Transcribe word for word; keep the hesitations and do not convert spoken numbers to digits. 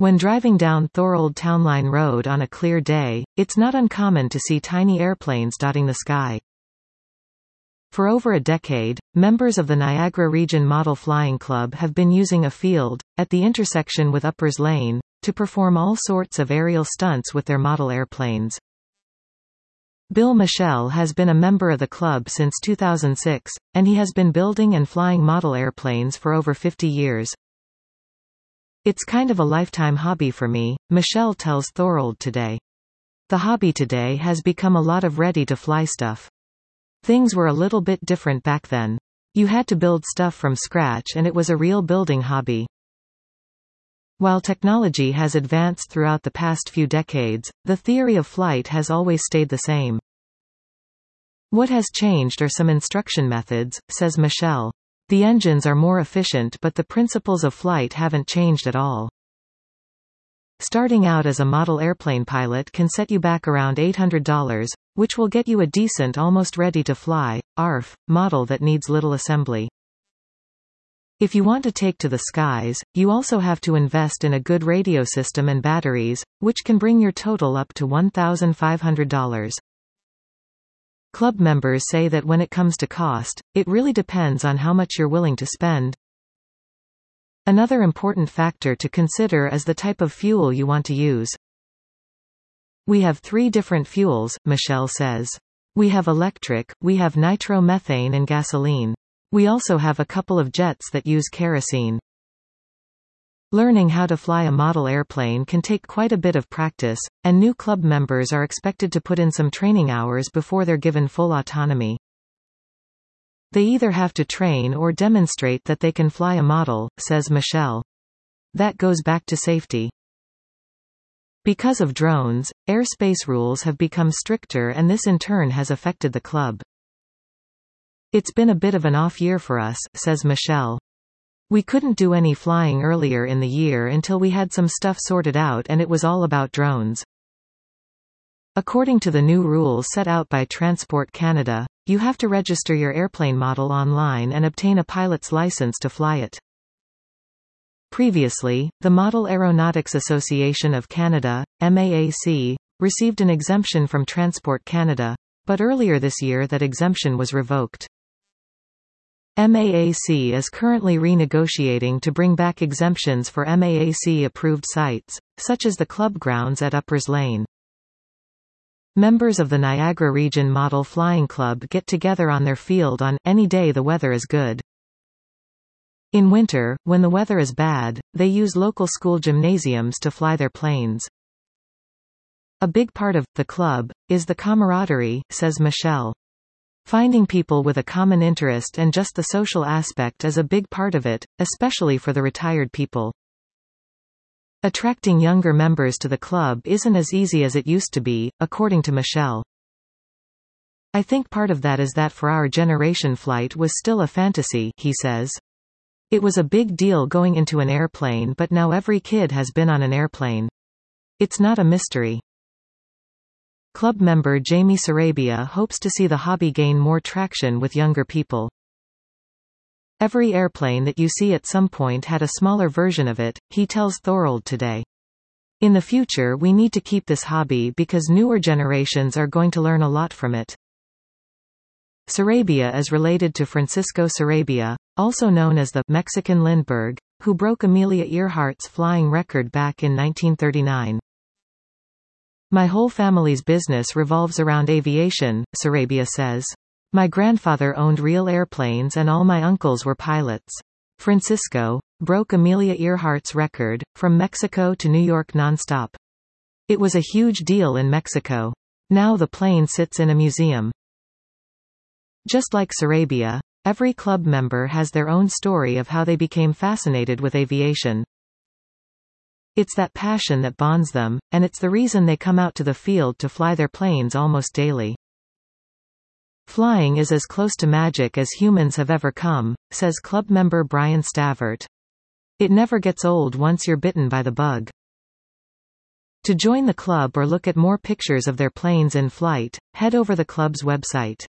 When driving down Thorold Townline Road on a clear day, it's not uncommon to see tiny airplanes dotting the sky. For over a decade, members of the Niagara Region Model Flying Club have been using a field, at the intersection with Uppers Lane, to perform all sorts of aerial stunts with their model airplanes. Bill Michel has been a member of the club since two thousand six, and he has been building and flying model airplanes for over fifty years. "It's kind of a lifetime hobby for me," Michel tells Thorold Today. "The hobby today has become a lot of ready-to-fly stuff. Things were a little bit different back then. You had to build stuff from scratch and it was a real building hobby." While technology has advanced throughout the past few decades, the theory of flight has always stayed the same. "What has changed are some instruction methods," says Michel. "The engines are more efficient but the principles of flight haven't changed at all." Starting out as a model airplane pilot can set you back around eight hundred dollars, which will get you a decent almost ready-to-fly, A R F, model that needs little assembly. If you want to take to the skies, you also have to invest in a good radio system and batteries, which can bring your total up to one thousand five hundred dollars. Club members say that when it comes to cost, it really depends on how much you're willing to spend. Another important factor to consider is the type of fuel you want to use. "We have three different fuels," Michel says. "We have electric, we have nitromethane and gasoline. We also have a couple of jets that use kerosene." Learning how to fly a model airplane can take quite a bit of practice, and new club members are expected to put in some training hours before they're given full autonomy. "They either have to train or demonstrate that they can fly a model," says Michel. "That goes back to safety. Because of drones, airspace rules have become stricter and this in turn has affected the club. It's been a bit of an off year for us," says Michel. "We couldn't do any flying earlier in the year until we had some stuff sorted out and it was all about drones." According to the new rules set out by Transport Canada, you have to register your airplane model online and obtain a pilot's license to fly it. Previously, the Model Aeronautics Association of Canada, M A A C, received an exemption from Transport Canada, but earlier this year that exemption was revoked. M A A C is currently renegotiating to bring back exemptions for M A A C-approved sites, such as the club grounds at Uppers Lane. Members of the Niagara Region Model Flying Club get together on their field on any day the weather is good. In winter, when the weather is bad, they use local school gymnasiums to fly their planes. "A big part of the club is the camaraderie," says Michel. "Finding people with a common interest and just the social aspect is a big part of it, especially for the retired people. Attracting younger members to the club isn't as easy as it used to be," according to Michel. "I think part of that is that for our generation flight was still a fantasy," he says. "It was a big deal going into an airplane but now every kid has been on an airplane. It's not a mystery." Club member Jamie Sarabia hopes to see the hobby gain more traction with younger people. "Every airplane that you see at some point had a smaller version of it," he tells Thorold Today. "In the future we need to keep this hobby because newer generations are going to learn a lot from it." Sarabia is related to Francisco Sarabia, also known as the Mexican Lindbergh, who broke Amelia Earhart's flying record back in nineteen thirty-nine. "My whole family's business revolves around aviation," Sarabia says. "My grandfather owned real airplanes and all my uncles were pilots. Francisco broke Amelia Earhart's record, from Mexico to New York nonstop. It was a huge deal in Mexico. Now the plane sits in a museum." Just like Sarabia, every club member has their own story of how they became fascinated with aviation. It's that passion that bonds them, and it's the reason they come out to the field to fly their planes almost daily. "Flying is as close to magic as humans have ever come," says club member Brian Stavert. "It never gets old once you're bitten by the bug." To join the club or look at more pictures of their planes in flight, head over the club's website.